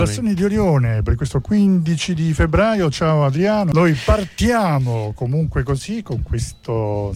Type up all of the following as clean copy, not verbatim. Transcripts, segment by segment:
Passioni di Orione per questo 15 di febbraio. Ciao Adriano, noi partiamo comunque così con questo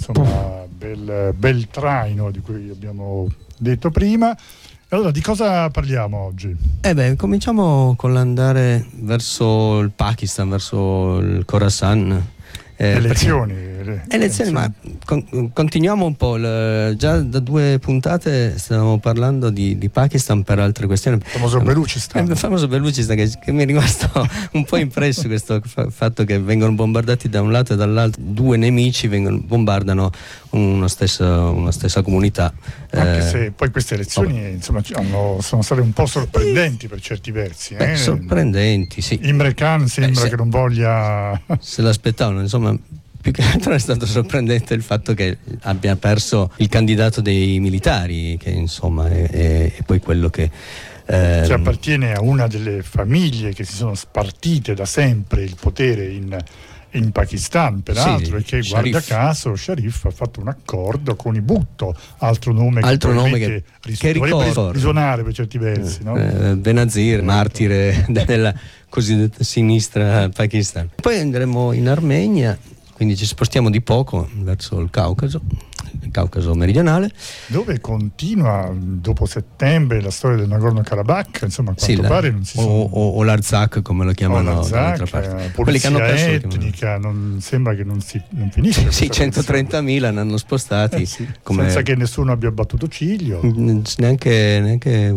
bel traino di cui abbiamo detto prima. Allora, di cosa parliamo oggi? Cominciamo con l'andare verso il Pakistan, verso il Khorasan. Elezioni, ma continuiamo un po'. Già da 2 puntate stavamo parlando di Pakistan per altre questioni. Il famoso Belucistan che mi è rimasto un po' impresso, questo fatto che vengono bombardati da un lato e dall'altro, 2 nemici bombardano una stessa comunità. Anche se poi queste elezioni sono state un po' sorprendenti per certi versi. Sorprendenti, sì. Imre Khan sembra che non voglia. Se l'aspettavano, insomma. Più che altro è stato sorprendente il fatto che abbia perso il candidato dei militari, che insomma è poi quello che appartiene a una delle famiglie che si sono spartite da sempre il potere in Pakistan, peraltro, e che guarda caso Sharif ha fatto un accordo con i Bhutto, altro nome che dovrebbe risuonare per certi versi, no? Benazir, martire della cosiddetta sinistra pakistana. Poi andremo in Armenia, quindi ci spostiamo di poco verso il Caucaso meridionale, dove continua dopo settembre la storia del Nagorno-Karabakh, insomma, a quanto pare non si sono... o l'Arzakh, come lo chiamano dall'altra parte. Quelli che hanno perso etnica, non sembra che non finisce. Sì, 130.000 ne hanno spostati, senza che nessuno abbia battuto ciglio. Neanche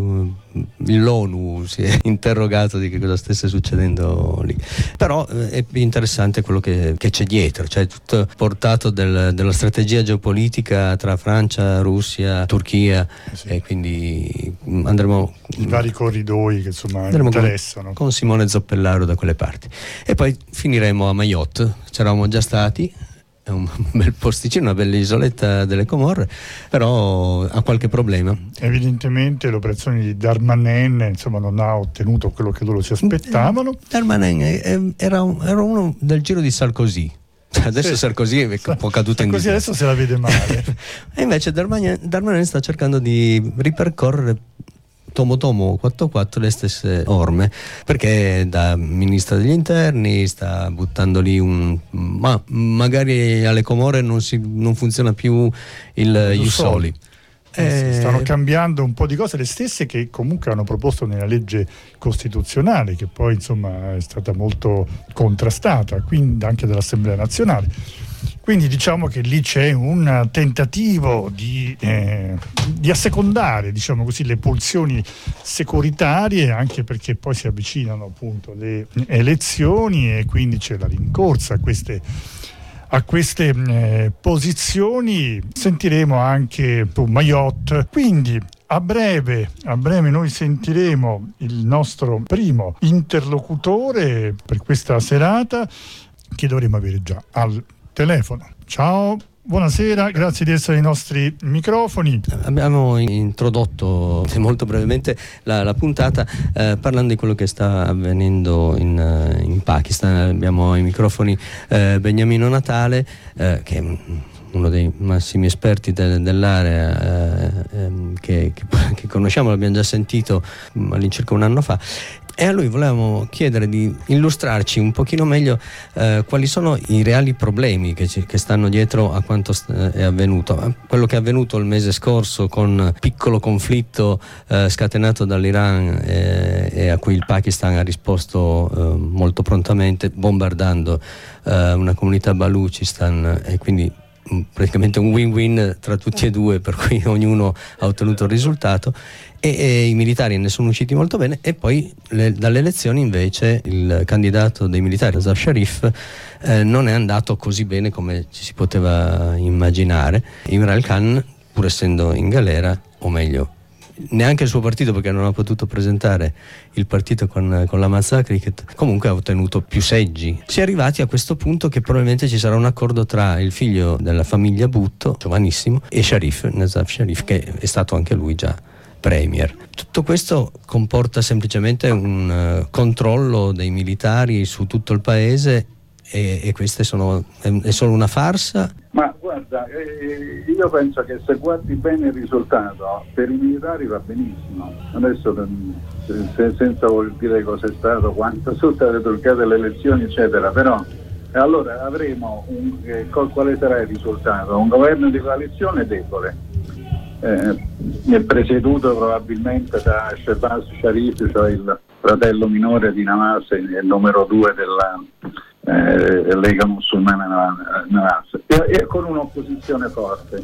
l'ONU si è interrogato di che cosa stesse succedendo lì. Però è più interessante quello che c'è dietro, cioè tutto portato della strategia geopolitica tra Francia, Russia, Turchia, e quindi andremo i vari corridoi che insomma interessano con Simone Zoppellaro da quelle parti, e poi finiremo a Mayotte. C'eravamo già stati, è un bel posticino, una bella isoletta delle Comorre, però ha qualche problema. Evidentemente l'operazione di Darmanin insomma non ha ottenuto quello che loro si aspettavano. Darmanin era uno del giro di Sarkozy. Adesso Sarkozy è un po' caduto in disgrazia. Adesso se la vede male. E invece Darmanin sta cercando di ripercorrere tomo 4 le stesse orme, perché da ministro degli interni sta buttando lì magari alle Comore non funziona più il Ius Soli. Stanno cambiando un po' di cose, le stesse che comunque hanno proposto nella legge costituzionale, che poi insomma è stata molto contrastata, quindi anche dall'Assemblea nazionale. Quindi diciamo che lì c'è un tentativo di assecondare, diciamo così, le pulsioni securitarie, anche perché poi si avvicinano appunto le elezioni e quindi c'è la rincorsa a queste posizioni. Sentiremo anche su Mayotte, quindi a breve noi sentiremo il nostro primo interlocutore per questa serata, che dovremo avere già al telefono. Ciao, buonasera, grazie di essere ai nostri microfoni. Abbiamo introdotto molto brevemente la puntata parlando di quello che sta avvenendo in Pakistan. Abbiamo ai microfoni Beniamino Natale, che è uno dei massimi esperti dell'area, che conosciamo, l'abbiamo già sentito all'incirca un anno fa. E a lui volevamo chiedere di illustrarci un pochino meglio quali sono i reali problemi che stanno dietro a quanto è avvenuto. Quello che è avvenuto il mese scorso con piccolo conflitto scatenato dall'Iran e a cui il Pakistan ha risposto molto prontamente, bombardando una comunità Baluchistan, e quindi praticamente un win-win tra tutti e due, per cui ognuno ha ottenuto il risultato, e i militari ne sono usciti molto bene. E poi dalle elezioni invece il candidato dei militari, Azaf Sharif, non è andato così bene come ci si poteva immaginare. Imran Khan, pur essendo in galera, o meglio neanche il suo partito, perché non ha potuto presentare il partito con la Mazda Cricket, comunque ha ottenuto più seggi. Si è arrivati a questo punto che probabilmente ci sarà un accordo tra il figlio della famiglia Bhutto, giovanissimo, e Nazaf Sharif, che è stato anche lui già premier. Tutto questo comporta semplicemente un controllo dei militari su tutto il paese e queste è solo una farsa? Ma guarda, io penso che se guardi bene il risultato per i militari va benissimo. Adesso senza voler dire cosa è stato, quanto sono state truccate le elezioni eccetera, però allora avremo quale sarà il risultato? Un governo di coalizione debole, presieduto probabilmente da Shehbaz Sharif, cioè il fratello minore di Nawaz e il numero 2 della Lega Musulmana Nawaz, e con un'opposizione forte,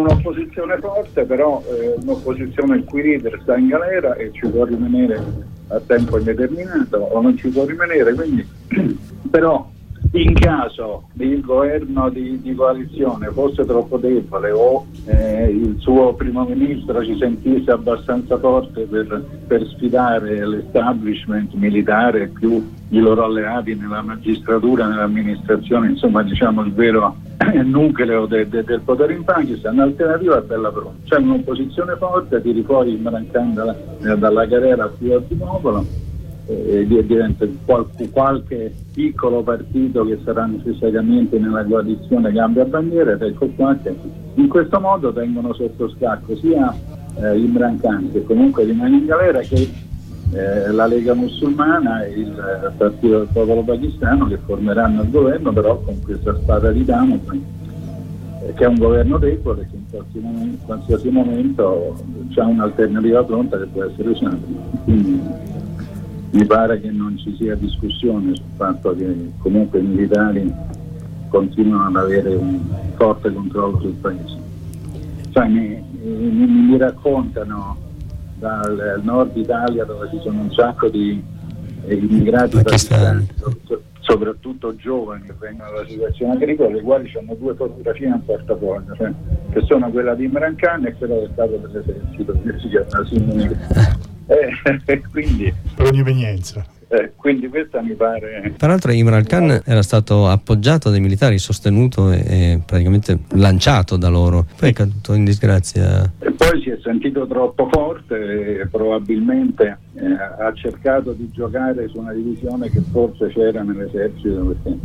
però un'opposizione il cui leader sta in galera e ci può rimanere a tempo indeterminato o non ci può rimanere, quindi però in caso il governo di coalizione fosse troppo debole o il suo primo ministro ci sentisse abbastanza forte per sfidare l'establishment militare più i loro alleati nella magistratura, nell'amministrazione, insomma diciamo il vero nucleo del potere in Pakistan, l'alternativa è bella pronta. C'è un'opposizione forte, tiri fuori Imran Khan dalla galera più al popolo, diventa qualche piccolo partito che sarà necessariamente nella coalizione cambia bandiera, ed ecco qua che in questo modo tengono sotto scacco sia Imran Khan, che comunque rimane in galera, che la Lega Musulmana e il Partito del Popolo Pakistano, che formeranno il governo però con questa spada di Damocle, che è un governo debole che in qualsiasi momento c'è un'alternativa pronta che può essere usata. Quindi mi pare che non ci sia discussione sul fatto che comunque i militari continuano ad avere un forte controllo sul paese. Cioè, mi raccontano dal nord Italia, dove ci sono un sacco di immigrati pakistani, soprattutto giovani che vengono dalla situazione agricola, i quali hanno 2 fotografie in portafoglio, cioè, che sono quella di Imran Khan e quella del capo dell'esercito, che si chiama Simone. Quindi per ogni evenienza. Quindi questa mi pare. Peraltro Imran Khan era stato appoggiato dai militari, sostenuto e praticamente lanciato da loro, poi è caduto in disgrazia. E poi si è sentito troppo forte e probabilmente ha cercato di giocare su una divisione che forse c'era nell'esercito, perché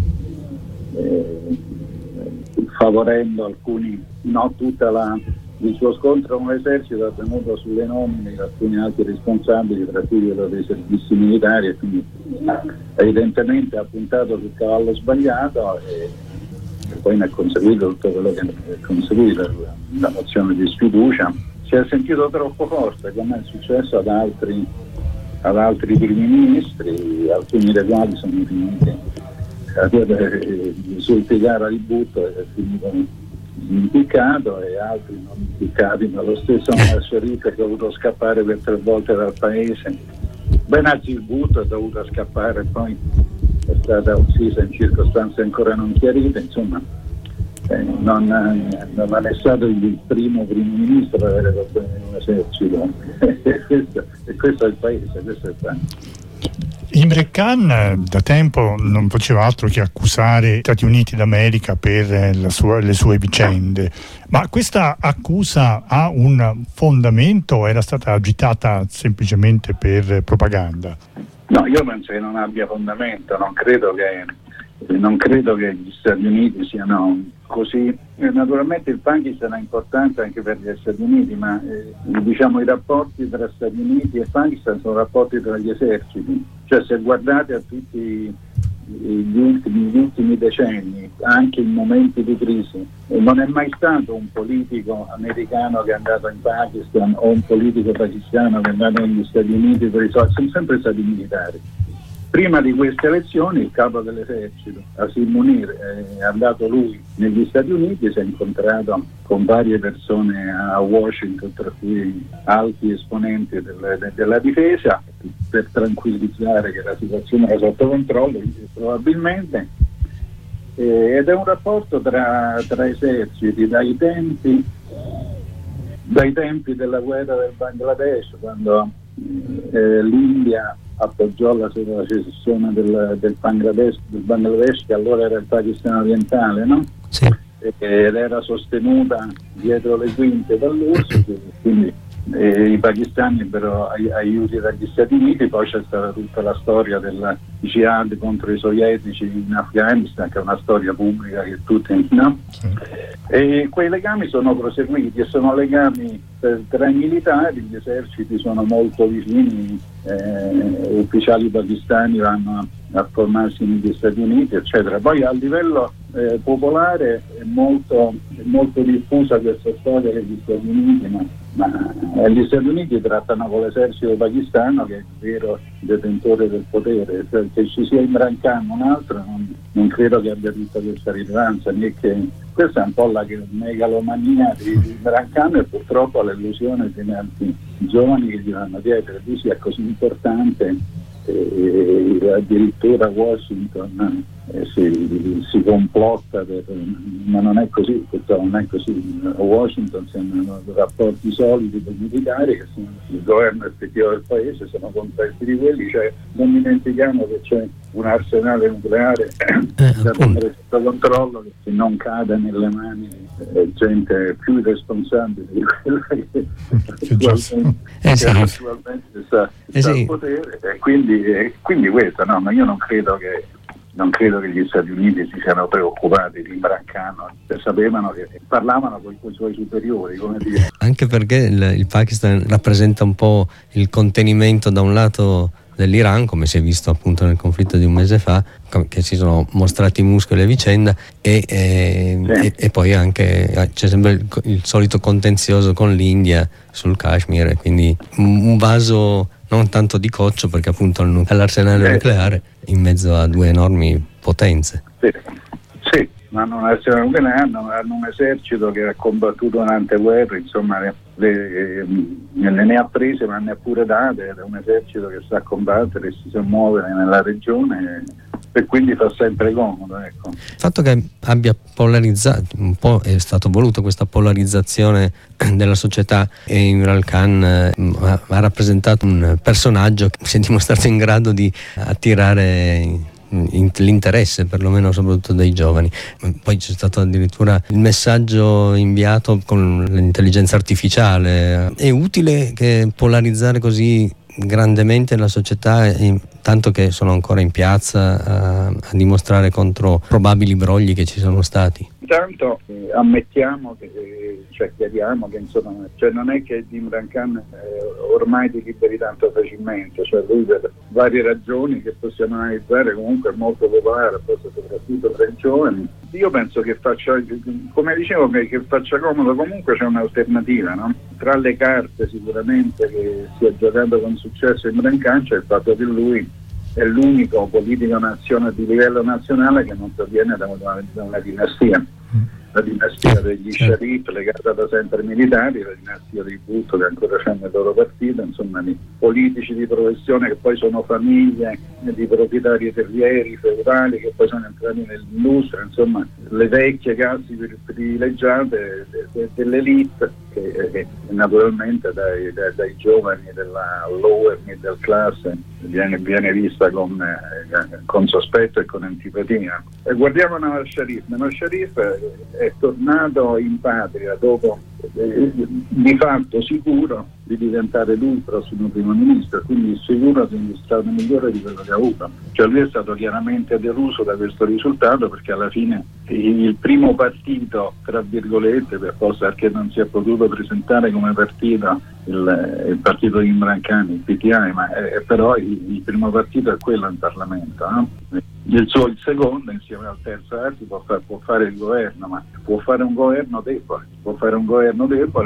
favorendo alcuni, no tutta il suo scontro con l'esercito ha tenuto sulle nomine di alcuni altri responsabili, tra cui quello dei servizi militari, e quindi evidentemente ha puntato sul cavallo sbagliato e poi ne ha conseguito tutto quello che ha conseguito, la mozione di sfiducia. Si è sentito troppo forte, come è successo ad altri primi ministri, alcuni dei quali sono finiti sul Tigara di butto e finito impiccato, e altri non impiccati, ma lo stesso Sharif che ha dovuto scappare per 3 volte dal paese. Benazir Bhutto è dovuto scappare, poi è stata uccisa in circostanze ancora non chiarite, insomma non è stato il primo ministro ad avere problemi in un esercito e questo è il paese, questo è il paese. Imran Khan da tempo non faceva altro che accusare gli Stati Uniti d'America per le sue vicende, ma questa accusa ha un fondamento o era stata agitata semplicemente per propaganda? No, io penso che non abbia fondamento, non credo che gli Stati Uniti siano così. Naturalmente il Pakistan è importante anche per gli Stati Uniti, ma diciamo i rapporti tra Stati Uniti e Pakistan sono rapporti tra gli eserciti, cioè se guardate a tutti gli ultimi decenni, anche in momenti di crisi, non è mai stato un politico americano che è andato in Pakistan o un politico pakistano che è andato negli Stati Uniti per i soldi, sono sempre stati militari. Prima di queste elezioni il capo dell'esercito, Asim Munir, è andato lui negli Stati Uniti, si è incontrato con varie persone a Washington, tra cui alti esponenti della difesa, per tranquillizzare che la situazione era sotto controllo, probabilmente, ed è un rapporto tra eserciti dai tempi della guerra del Bangladesh, quando l'India appoggiò la secessione del Bangladesh, che allora era il Pakistan orientale, no? Sì. Ed era sostenuta dietro le quinte dall'URSS, quindi i pakistani ebbero aiuti dagli Stati Uniti, poi c'è stata tutta la storia della jihad contro i sovietici in Afghanistan, che è una storia pubblica che tutti, no? Sì. E quei legami sono proseguiti e sono legami tra i militari, gli eserciti sono molto vicini, ufficiali pakistani vanno a formarsi negli Stati Uniti, eccetera. Poi a livello popolare è molto diffusa questa storia degli Stati Uniti, ma gli Stati Uniti trattano con l'esercito pakistano, che è il vero detentore del potere. Che ci sia Imran Khan un altro non credo che abbia tutta questa rilevanza, né che questa è un po' la megalomania di Imran Khan, e purtroppo l'illusione di tanti giovani che gli vanno dietro che lui sia così importante. Addirittura Washington si complotta ma non è così, non è così. A Washington hanno rapporti solidi con i militari, che sono il governo effettivo del paese, sono contesti di quelli, cioè non dimentichiamo che c'è un arsenale nucleare da tenere sotto controllo, che non cade nelle mani di gente più responsabile di quella che attualmente sta al potere, e quindi questo, no, ma io non credo che gli Stati Uniti si siano preoccupati di Imran Khan, sapevano che parlavano con i suoi superiori, come dire. Anche perché il Pakistan rappresenta un po' il contenimento da un lato dell'Iran, come si è visto appunto nel conflitto di un mese fa, che si sono mostrati muscoli a vicenda, e poi anche c'è sempre il solito contenzioso con l'India sul Kashmir, quindi un vaso non tanto di coccio, perché appunto all'arsenale nucleare in mezzo a due enormi potenze. Sì, ma hanno un esercito che ha combattuto durante guerre, insomma ne ha prese ma ne ha pure date, è un esercito che sa combattere e si sa muovere nella regione, e quindi fa sempre comodo, ecco. Il fatto che abbia polarizzato un po', è stato voluto questa polarizzazione della società, e Imran Khan ha rappresentato un personaggio che si è dimostrato in grado di attirare l'interesse, perlomeno soprattutto dei giovani. Poi c'è stato addirittura il messaggio inviato con l'intelligenza artificiale. È utile che polarizzare così grandemente la società, tanto che sono ancora in piazza a dimostrare contro probabili brogli che ci sono stati. Intanto ammettiamo chiariamo che insomma, non è che Imran Khan ormai ti liberi tanto facilmente, cioè lui per varie ragioni che possiamo analizzare comunque è molto popolare, forse soprattutto tra i giovani. Io penso che faccia, come dicevo, che faccia comodo. Comunque c'è un'alternativa, no? Tra le carte sicuramente che si è giocato con successo Imran Khan c'è il fatto che lui è l'unico politico di livello nazionale che non proviene da una dinastia. La dinastia degli Sharif, legata da sempre ai militari, la dinastia dei Bhutto, che ancora c'è nel loro partito, insomma di politici di professione che poi sono famiglie di proprietari terrieri, feudali, che poi sono entrati nell'industria, insomma le vecchie classi privilegiate dell'elite, che naturalmente dai giovani della lower middle class viene vista con sospetto e con antipatia. E guardiamo Nawaz Sharif è tornato in patria dopo di fatto sicuro di diventare lui il prossimo primo ministro, quindi sicuro di un stato migliore di quello che ha avuto. Cioè lui è stato chiaramente deluso da questo risultato, perché alla fine il primo partito, tra virgolette, perché non si è potuto presentare come partito il partito di Imran Khan, il PTI, ma però il primo partito è quello in Parlamento, no? Il secondo, insieme al terzo può fare il governo, ma può fare un governo debole, un governo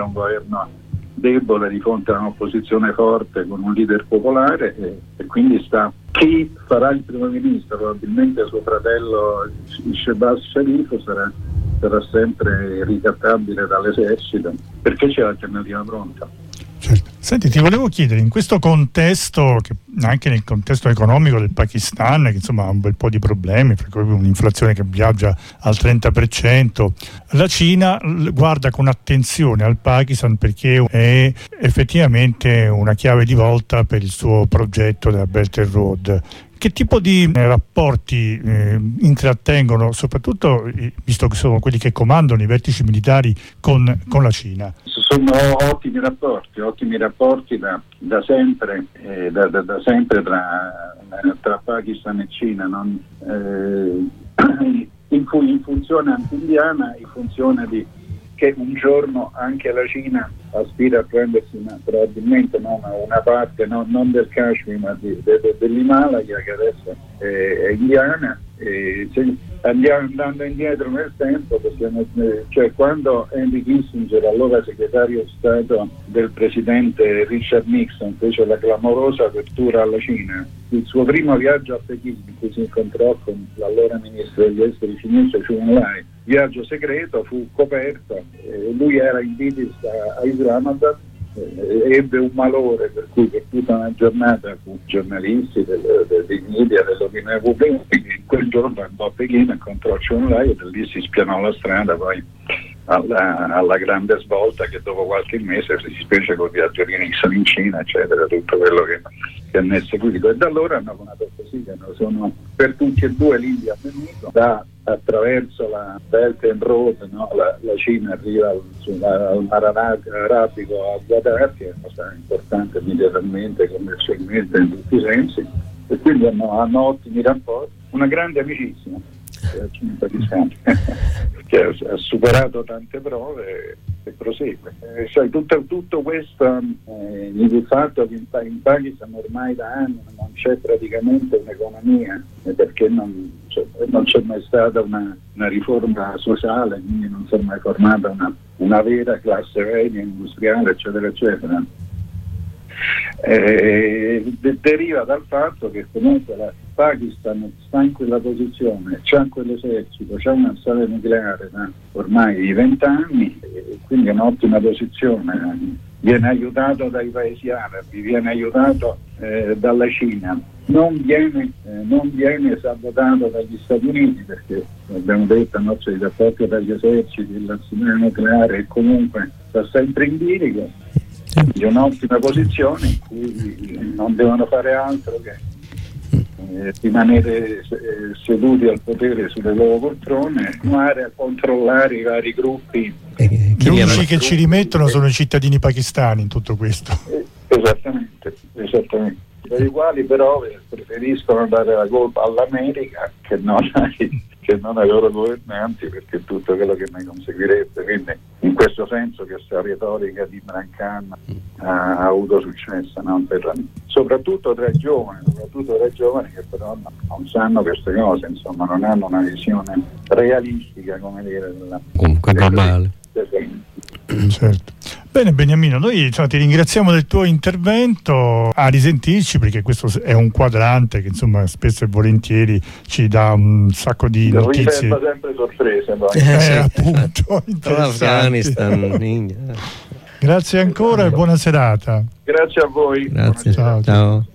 debole di fronte a un'opposizione forte con un leader popolare, e quindi chi farà il primo ministro, probabilmente suo fratello Shehbaz Sharif sarà sempre ricattabile dall'esercito, perché c'è l'alternativa pronta. Certo. Senti, ti volevo chiedere, in questo contesto che anche nel contesto economico del Pakistan, che insomma ha un bel po' di problemi, per cui un'inflazione che viaggia al 30%. La Cina guarda con attenzione al Pakistan perché è effettivamente una chiave di volta per il suo progetto della Belt and Road. Che tipo di rapporti intrattengono, soprattutto visto che sono quelli che comandano i vertici militari con la Cina? Sono ottimi rapporti da sempre tra Pakistan e Cina, in cui in funzione anti-indiana, in funzione di che un giorno anche la Cina aspira a prendersi probabilmente una parte non del Kashmir ma dell'Himalaya, che adesso è indiana. Andando indietro nel tempo, cioè quando Henry Kissinger, allora segretario Stato del presidente Richard Nixon, fece la clamorosa apertura alla Cina, il suo primo viaggio a Pechino, in cui si incontrò con l'allora ministro degli esteri cinese Zhou Enlai, viaggio segreto, fu coperto, lui era in visita a Islamabad, ebbe un malore per cui per tutta una giornata fu giornalisti dei media dell'opinione pubblica, quindi quel giorno andò a Pechino, incontrò Zhou Enlai e da lì si spianò la strada poi alla grande svolta che dopo qualche mese si fece col viaggio di Nixon in Cina, eccetera, tutto quello che ne è seguito, e da allora hanno fatto così, che sono per tutti e due l'India avvenuto, attraverso la Belt and Road, la Cina arriva al Mar Arabico a Guadar, che è una cosa importante militarmente, commercialmente, in tutti i sensi, e quindi hanno ottimi rapporti, una grande amicizia che ha superato tante prove e prosegue. Cioè, tutto questo, il fatto che in Pakistan ormai da anni non c'è praticamente un'economia, perché non c'è mai stata una riforma sociale, quindi non si è mai formata una vera classe media industriale, eccetera, eccetera. Deriva dal fatto che comunque la Pakistan sta in quella posizione, c'ha quell'esercito, c'ha una storia nucleare da ormai 20 anni, e quindi è un'ottima posizione. Viene aiutato dai paesi arabi, viene aiutato dalla Cina, non viene sabotato dagli Stati Uniti, perché abbiamo detto c'è il rapporto dagli eserciti, l'arsenale nucleare, e comunque sta sempre in bilico. È un'ottima posizione in cui non devono fare altro che rimanere seduti al potere sulle loro poltrone, continuare a controllare i vari gruppi. Gli unici che ci rimettono sono i cittadini pakistani in tutto questo. Esattamente, per i quali però preferiscono dare la colpa all'America che non ai loro governanti, perché tutto quello che ne conseguirebbe. Quindi in questo senso questa retorica di Imran Khan ha avuto successo, soprattutto tra i giovani che però non sanno queste cose, insomma non hanno una visione realistica, come dire, comunque globale. Certo. Bene Beniamino, noi ti ringraziamo del tuo intervento, a risentirci, perché questo è un quadrante che insomma spesso e volentieri ci dà un sacco di notizie. Sembra sempre sorprese appunto, interessanti. Grazie ancora e buona serata. Grazie a voi. Grazie. Ciao.